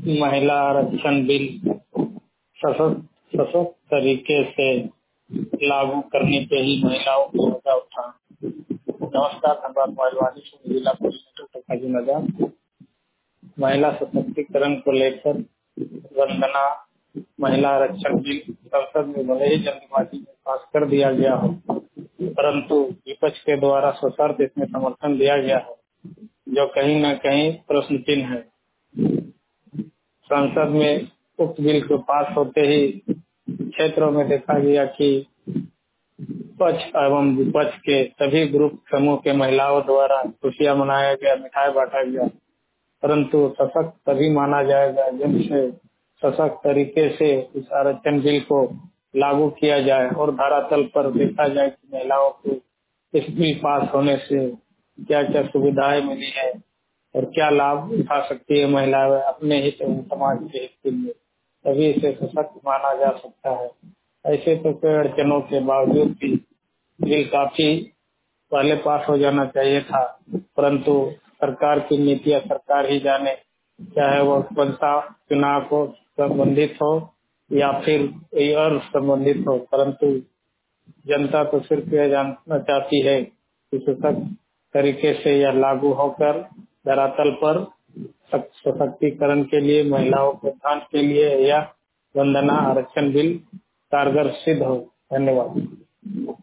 महिला आरक्षण बिल सशक्त सशक्त तरीके से लागू करने के ही महिलाओं को होगा उठान। नमस्कार, धनबाद मोबाइलवाणी से जिला कोऑर्डिनेटर नगर। महिला सशक्तिकरण को लेकर वंदना महिला आरक्षण बिल संसद में भले ही जल्दबाजी में पास कर दिया गया हो, परंतु विपक्ष के द्वारा सशर्त इसमें समर्थन दिया गया है, जो कहीं न कहीं प्रश्न चिन्ह है। संसद में उक्त बिल को पास होते ही क्षेत्रों में देखा गया कि पक्ष एवं विपक्ष के सभी ग्रुप समूह के महिलाओं द्वारा खुशियां मनाया गया, मिठाई बांटा गया, परंतु सशक्त तभी माना जाएगा जब से सशक्त तरीके से इस आरक्षण बिल को लागू किया जाए और धरातल पर देखा जाए कि महिलाओं को इस बिल पास होने से क्या क्या सुविधाएं मिली है और क्या लाभ उठा सकती है महिलाएं अपने हित एवं समाज के हित के लिए, तभी इसे सशक्त माना जा सकता है। ऐसे तो कई अड़चनों के बावजूद भी बिल काफी पहले पास हो जाना चाहिए था, परंतु सरकार की नीतियां सरकार ही जाने, चाहे वो पंचा चुनाव को संबंधित हो या फिर और संबंधित हो, परंतु जनता तो सिर्फ यह जानना चाहती है कि सशक्त तरीके से यह लागू होकर धरातल पर सशक्तिकरण के लिए, महिलाओं के उत्थान के लिए यह वंदना आरक्षण बिल कारगर सिद्ध हो। धन्यवाद।